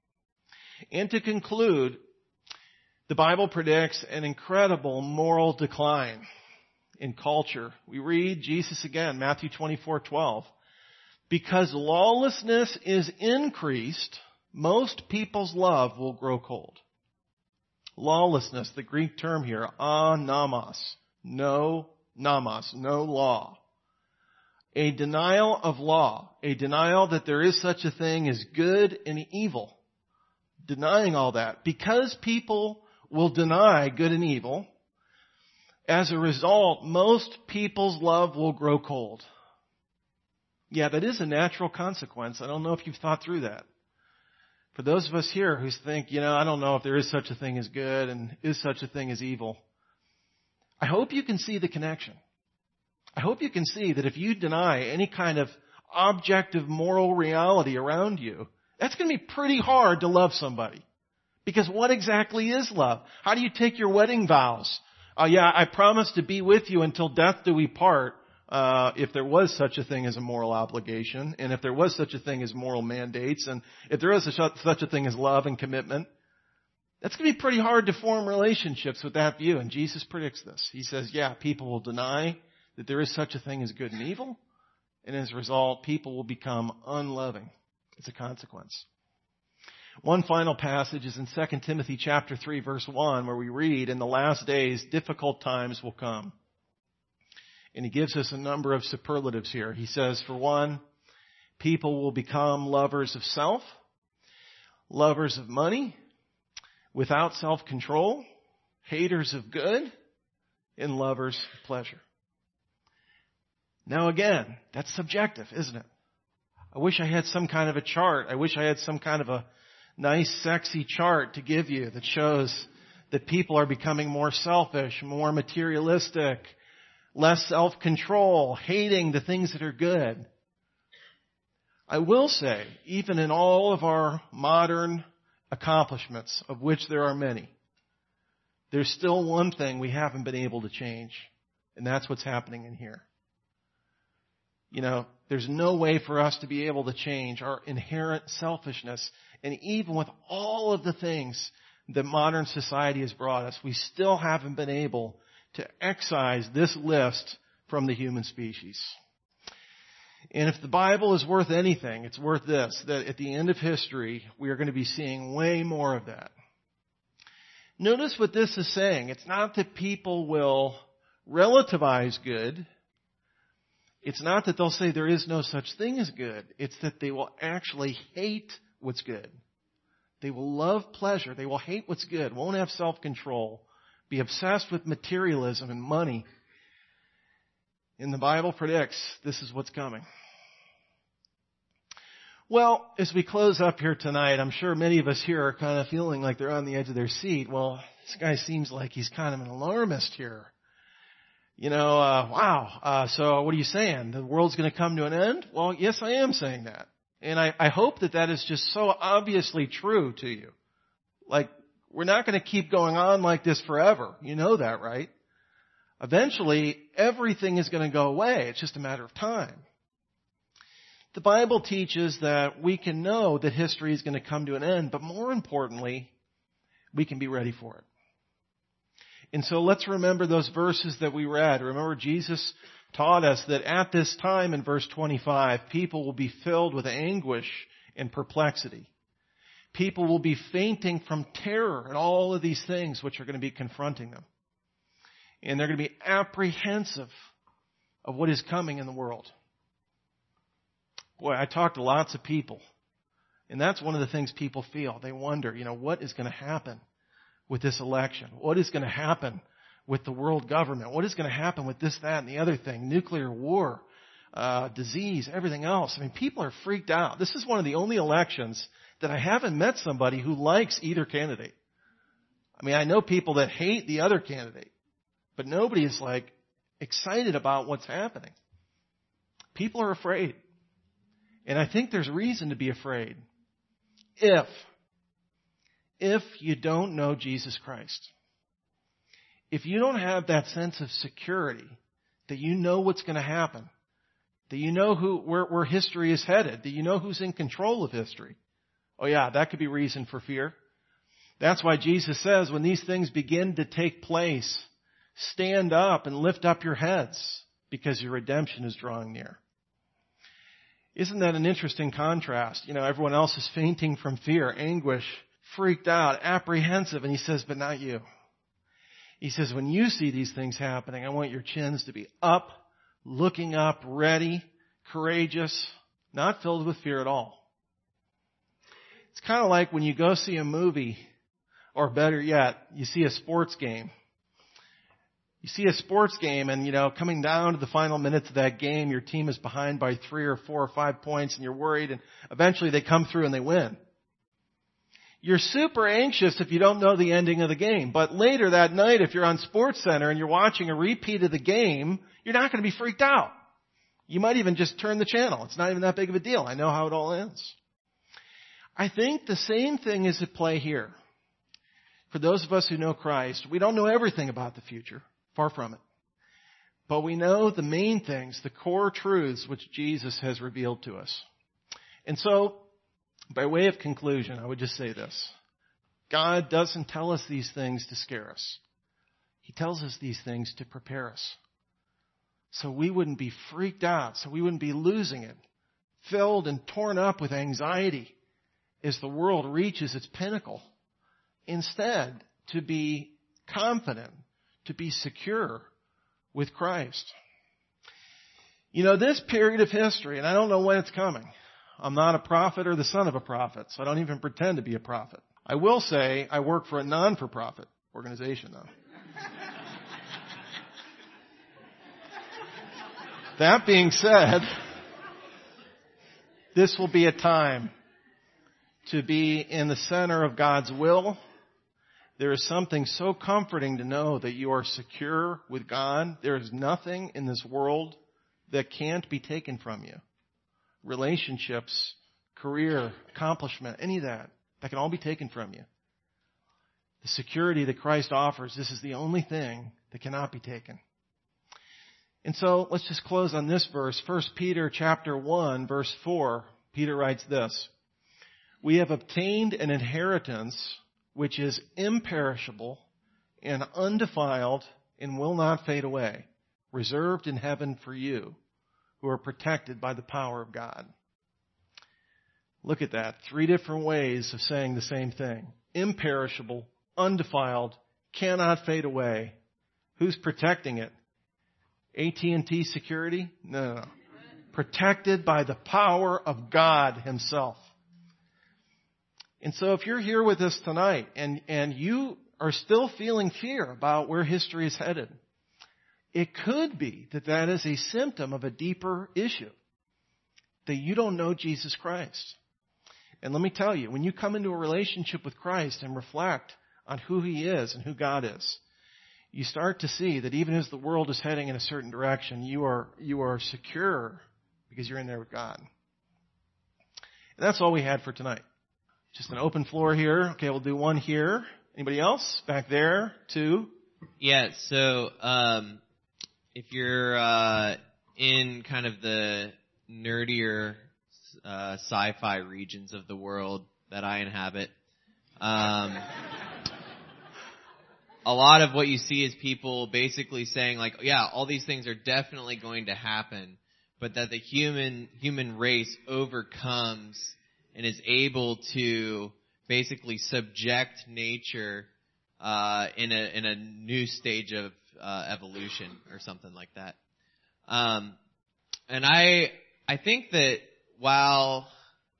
And to conclude, the Bible predicts an incredible moral decline in culture. We read Jesus again, Matthew twenty-four twelve. Because lawlessness is increased, most people's love will grow cold. Lawlessness, the Greek term here, anamos, no nomos, no law. A denial of law, a denial that there is such a thing as good and evil. Denying all that. Because people will deny good and evil, as a result, most people's love will grow cold. Yeah, that is a natural consequence. I don't know if you've thought through that. For those of us here who think, you know, I don't know if there is such a thing as good and is such a thing as evil, I hope you can see the connection. I hope you can see that if you deny any kind of objective moral reality around you, that's going to be pretty hard to love somebody. Because what exactly is love? How do you take your wedding vows? Oh uh, yeah, I promise to be with you until death do we part, uh, if there was such a thing as a moral obligation, and if there was such a thing as moral mandates, and if there is such, such a thing as love and commitment. That's going to be pretty hard to form relationships with that view, and Jesus predicts this. He says, yeah, people will deny that there is such a thing as good and evil, and as a result, people will become unloving. It's a consequence. One final passage is in Second Timothy chapter three, verse one, where we read, in the last days, difficult times will come. And he gives us a number of superlatives here. He says, for one, people will become lovers of self, lovers of money, without self-control, haters of good, and lovers of pleasure. Now again, that's subjective, isn't it? I wish I had some kind of a chart. I wish I had some kind of a nice, sexy chart to give you that shows that people are becoming more selfish, more materialistic, less self-control, hating the things that are good. I will say, even in all of our modern accomplishments, of which there are many, there's still one thing we haven't been able to change, and that's what's happening in here. You know, there's no way for us to be able to change our inherent selfishness. And even with all of the things that modern society has brought us, we still haven't been able to excise this list from the human species. And if the Bible is worth anything, it's worth this, that at the end of history, we are going to be seeing way more of that. Notice what this is saying. It's not that people will relativize good. It's not that they'll say there is no such thing as good. It's that they will actually hate what's good. They will love pleasure. They will hate what's good, won't have self-control, be obsessed with materialism and money. And the Bible predicts this is what's coming. Well, as we close up here tonight, I'm sure many of us here are kind of feeling like they're on the edge of their seat. Well, this guy seems like he's kind of an alarmist here. You know, uh, wow, uh, so what are you saying? The world's going to come to an end? Well, yes, I am saying that. And I, I hope that that is just so obviously true to you. Like, we're not going to keep going on like this forever. You know that, right? Eventually, everything is going to go away. It's just a matter of time. The Bible teaches that we can know that history is going to come to an end, but more importantly, we can be ready for it. And so let's remember those verses that we read. Remember, Jesus taught us that at this time in verse twenty-five, people will be filled with anguish and perplexity. People will be fainting from terror at all of these things which are going to be confronting them. And they're going to be apprehensive of what is coming in the world. Boy, I talked to lots of people, and that's one of the things people feel. They wonder, you know, what is going to happen with this election? What is going to happen with the world government? What is going to happen with this, that, and the other thing? Nuclear war, uh, disease, everything else. I mean, people are freaked out. This is one of the only elections that I haven't met somebody who likes either candidate. I mean, I know people that hate the other candidate, but nobody is like excited about what's happening. People are afraid. And I think there's reason to be afraid if, if you don't know Jesus Christ. If you don't have that sense of security, that you know what's going to happen, that you know who, where, where history is headed, that you know who's in control of history, oh yeah, that could be reason for fear. That's why Jesus says when these things begin to take place, stand up and lift up your heads because your redemption is drawing near. Isn't that an interesting contrast? You know, everyone else is fainting from fear, anguish, freaked out, apprehensive, and he says, but not you. He says, when you see these things happening, I want your chins to be up, looking up, ready, courageous, not filled with fear at all. It's kind of like when you go see a movie, or better yet, you see a sports game. You see a sports game and, you know, coming down to the final minutes of that game, your team is behind by three or four or five points and you're worried, and eventually they come through and they win. You're super anxious if you don't know the ending of the game. But later that night, if you're on SportsCenter and you're watching a repeat of the game, you're not going to be freaked out. You might even just turn the channel. It's not even that big of a deal. I know how it all ends. I think the same thing is at play here. For those of us who know Christ, we don't know everything about the future. Far from it. But we know the main things, the core truths which Jesus has revealed to us. And so, by way of conclusion, I would just say this. God doesn't tell us these things to scare us. He tells us these things to prepare us. So we wouldn't be freaked out, so we wouldn't be losing it, filled and torn up with anxiety as the world reaches its pinnacle. Instead, to be confident, to be secure with Christ. You know, this period of history, and I don't know when it's coming. I'm not a prophet or the son of a prophet, so I don't even pretend to be a prophet. I will say I work for a non-for-profit organization, though. That being said, this will be a time to be in the center of God's will. There is something so comforting to know that you are secure with God. There is nothing in this world that can't be taken from you. Relationships, career, accomplishment, any of that, that can all be taken from you. The security that Christ offers, this is the only thing that cannot be taken. And so let's just close on this verse. First Peter chapter one, verse four. Peter writes this. We have obtained an inheritance which is imperishable and undefiled and will not fade away, reserved in heaven for you, who are protected by the power of God. Look at that. Three different ways of saying the same thing. Imperishable, undefiled, cannot fade away. Who's protecting it? A T and T Security? No, no, no. Protected by the power of God Himself. And so if you're here with us tonight and, and you are still feeling fear about where history is headed, it could be that that is a symptom of a deeper issue, that you don't know Jesus Christ. And let me tell you, when you come into a relationship with Christ and reflect on who He is and who God is, you start to see that even as the world is heading in a certain direction, you are, you are secure because you're in there with God. And that's all we had for tonight. Just an open floor here. Okay, we'll do one here. Anybody else? Back there. Two. Yeah, so um, if you're uh, in kind of the nerdier uh, sci-fi regions of the world that I inhabit, um, a lot of what you see is people basically saying like, yeah, all these things are definitely going to happen, but that the human human race overcomes and is able to basically subject nature uh, in a in a new stage of uh, evolution or something like that. Um, and I I think that while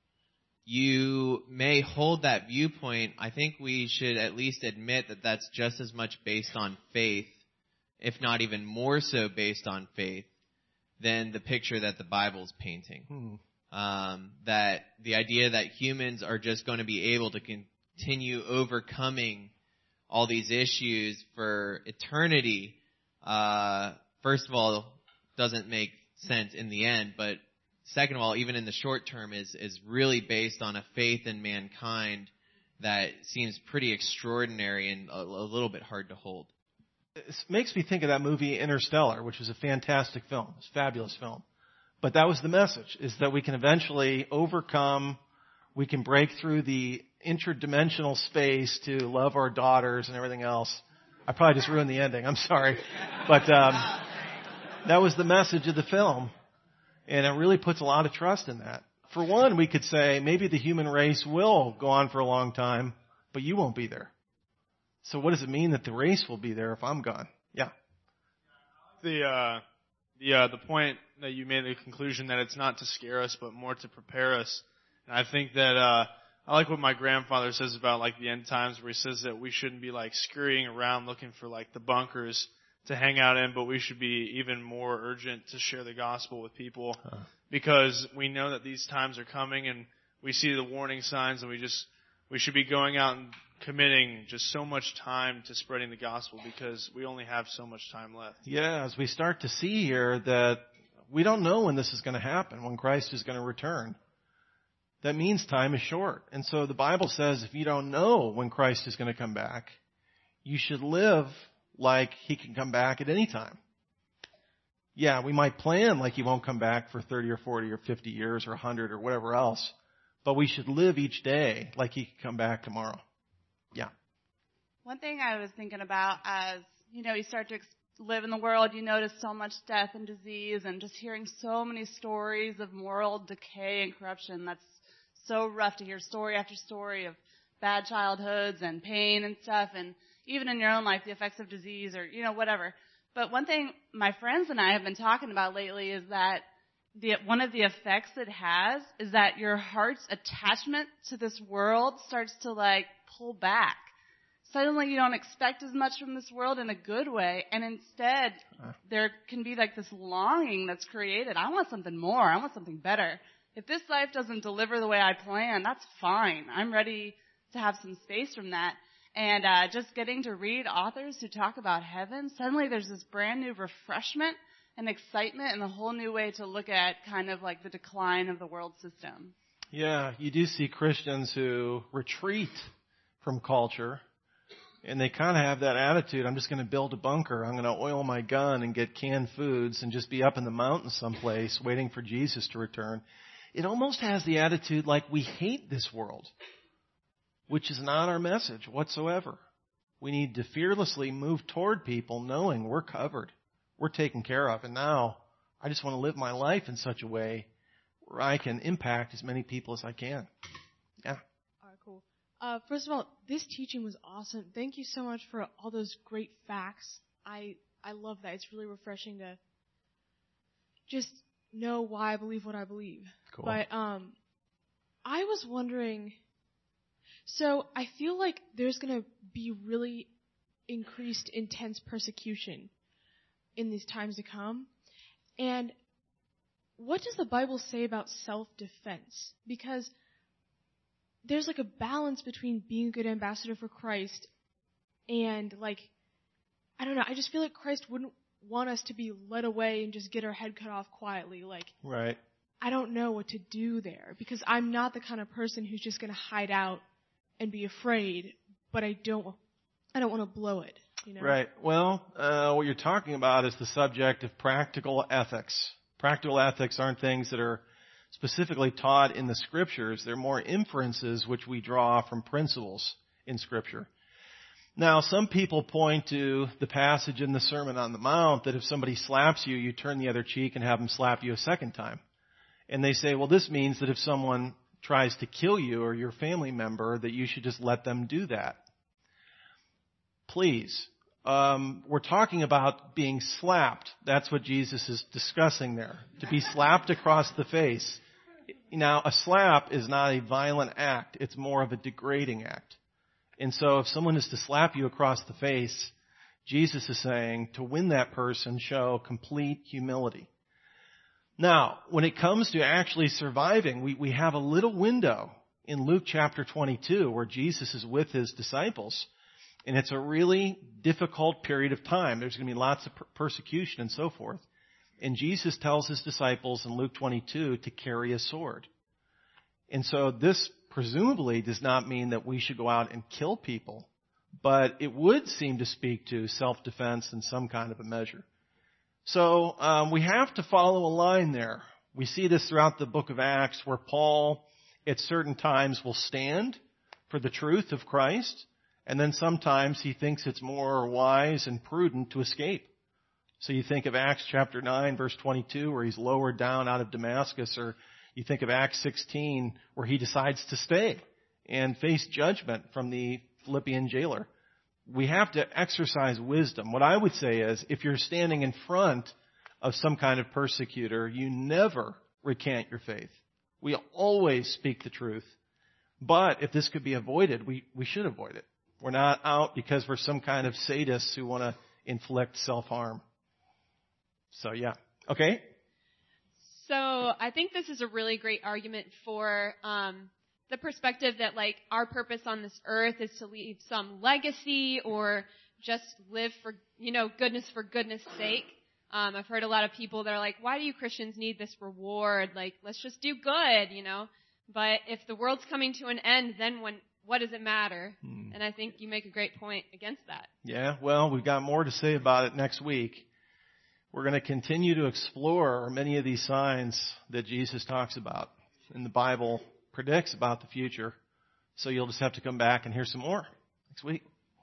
you may hold that viewpoint, I think we should at least admit that that's just as much based on faith, if not even more so based on faith, than the picture that the Bible's painting. Hmm. Um, that the idea that humans are just going to be able to continue overcoming all these issues for eternity, uh, first of all, doesn't make sense in the end, but second of all, even in the short term, is is really based on a faith in mankind that seems pretty extraordinary and a, a little bit hard to hold. It makes me think of that movie Interstellar, which was a fantastic film. It's a fabulous film. But that was the message, is that we can eventually overcome, we can break through the interdimensional space to love our daughters and everything else. I probably just ruined the ending. I'm sorry. But um, that was the message of the film. And it really puts a lot of trust in that. For one, we could say maybe the human race will go on for a long time, but you won't be there. So what does it mean that the race will be there if I'm gone? Yeah. The uh, the uh, the point that you made, the conclusion that it's not to scare us, but more to prepare us. And I think that uh, I like what my grandfather says about like the end times, where he says that we shouldn't be like scurrying around looking for like the bunkers to hang out in, but we should be even more urgent to share the gospel with people, huh. because we know that these times are coming, and we see the warning signs, and we just we should be going out and committing just so much time to spreading the gospel, because we only have so much time left. Yeah, as we start to see here that we don't know when this is going to happen, when Christ is going to return. That means time is short. And so the Bible says if you don't know when Christ is going to come back, you should live like he can come back at any time. Yeah, we might plan like he won't come back for thirty or forty or fifty years or one hundred or whatever else, but we should live each day like he can come back tomorrow. Yeah. One thing I was thinking about as, you know, you start to ex- live in the world, you notice so much death and disease, and just hearing so many stories of moral decay and corruption. That's so rough to hear story after story of bad childhoods and pain and stuff, and even in your own life, the effects of disease or, you know, whatever. But one thing my friends and I have been talking about lately is that the, one of the effects it has is that your heart's attachment to this world starts to, like, pull back. Suddenly you don't expect as much from this world in a good way, and instead there can be, like, this longing that's created. I want something more. I want something better. If this life doesn't deliver the way I plan, that's fine. I'm ready to have some space from that. And uh, just getting to read authors who talk about heaven, suddenly there's this brand new refreshment and excitement and a whole new way to look at kind of like the decline of the world system. Yeah, you do see Christians who retreat from culture, and they kind of have that attitude, I'm just going to build a bunker, I'm going to oil my gun and get canned foods and just be up in the mountains someplace waiting for Jesus to return. It almost has the attitude like we hate this world, which is not our message whatsoever. We need to fearlessly move toward people knowing we're covered, we're taken care of. And now I just want to live my life in such a way where I can impact as many people as I can. Yeah. All right, cool. Uh, first of all, this teaching was awesome. Thank you so much for all those great facts. I, I love that. It's really refreshing to just know why I believe what I believe. Cool. But um, I was wondering... So I feel like there's going to be really increased intense persecution in these times to come. And what does the Bible say about self-defense? Because there's like a balance between being a good ambassador for Christ and like, I don't know, I just feel like Christ wouldn't want us to be led away and just get our head cut off quietly. Like, right. I don't know what to do there because I'm not the kind of person who's just going to hide out and be afraid, but I don't, I don't want to blow it, you know? Right. Well, uh, what you're talking about is the subject of practical ethics. Practical ethics aren't things that are specifically taught in the Scriptures. They're more inferences which we draw from principles in Scripture. Now, some people point to the passage in the Sermon on the Mount that if somebody slaps you, you turn the other cheek and have them slap you a second time. And they say, well, this means that if someone tries to kill you or your family member, that you should just let them do that. Please. Um, we're talking about being slapped. That's what Jesus is discussing there. To be slapped across the face. Now, a slap is not a violent act. It's more of a degrading act. And so if someone is to slap you across the face, Jesus is saying to win that person, show complete humility. Now, when it comes to actually surviving, we, we have a little window in Luke chapter twenty-two where Jesus is with his disciples. And it's a really difficult period of time. There's going to be lots of per- persecution and so forth. And Jesus tells his disciples in Luke twenty-two to carry a sword. And so this presumably does not mean that we should go out and kill people, but it would seem to speak to self-defense in some kind of a measure. So um, we have to follow a line there. We see this throughout the book of Acts where Paul at certain times will stand for the truth of Christ, and then sometimes he thinks it's more wise and prudent to escape. So you think of Acts chapter nine, verse twenty-two, where he's lowered down out of Damascus, or you think of Acts sixteen, where he decides to stay and face judgment from the Philippian jailer. We have to exercise wisdom. What I would say is, if you're standing in front of some kind of persecutor, you never recant your faith. We always speak the truth. But if this could be avoided, we, we should avoid it. We're not out because we're some kind of sadists who want to inflict self-harm. So, yeah. Okay? So I think this is a really great argument for um, the perspective that, like, our purpose on this earth is to leave some legacy or just live for, you know, goodness for goodness sake. Um, I've heard a lot of people that are like, why do you Christians need this reward? Like, let's just do good, you know. But if the world's coming to an end, then when what does it matter? Hmm. And I think you make a great point against that. Yeah, well, we've got more to say about it next week. We're going to continue to explore many of these signs that Jesus talks about and the Bible predicts about the future. So you'll just have to come back and hear some more next week.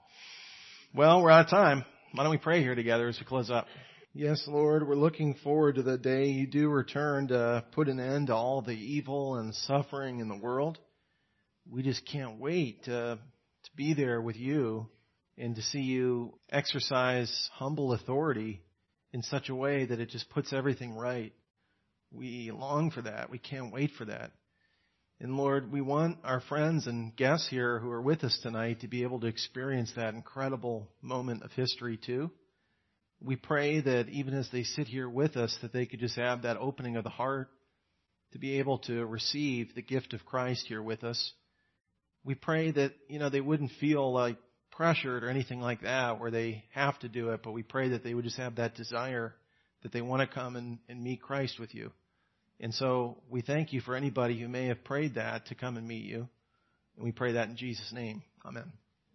Well, we're out of time. Why don't we pray here together as we close up? Yes, Lord, we're looking forward to the day you do return to put an end to all the evil and suffering in the world. We just can't wait to, to be there with you and to see you exercise humble authority in such a way that it just puts everything right. We long for that. We can't wait for that. And Lord, we want our friends and guests here who are with us tonight to be able to experience that incredible moment of history too. We pray that even as they sit here with us, that they could just have that opening of the heart to be able to receive the gift of Christ here with us. We pray that, you know, they wouldn't feel like pressured or anything like that where they have to do it, but we pray that they would just have that desire that they want to come and, and meet Christ with you. And so we thank you for anybody who may have prayed that to come and meet you. And we pray that in Jesus' name. Amen.